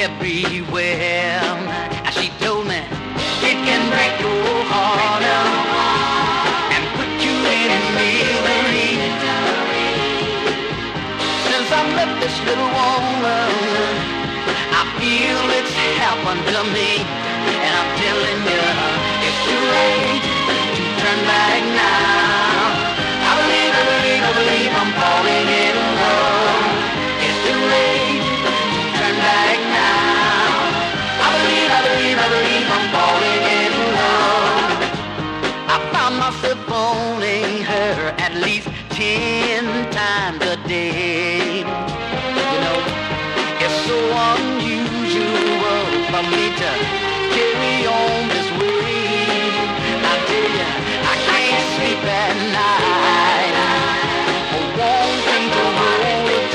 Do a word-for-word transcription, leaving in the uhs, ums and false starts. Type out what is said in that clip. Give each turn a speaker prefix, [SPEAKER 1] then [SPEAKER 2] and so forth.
[SPEAKER 1] everywhere. And she told me it can break your heart and put you in misery. Since I met this little woman, I feel it's happened to me. And I'm telling you, it's too late to turn back now. I believe, I believe, I believe I'm falling in love. It's too late to turn back now. I believe, I believe, I believe I'm falling in love. I found myself phoning her at least ten times a day. You know, it's so unusual for me to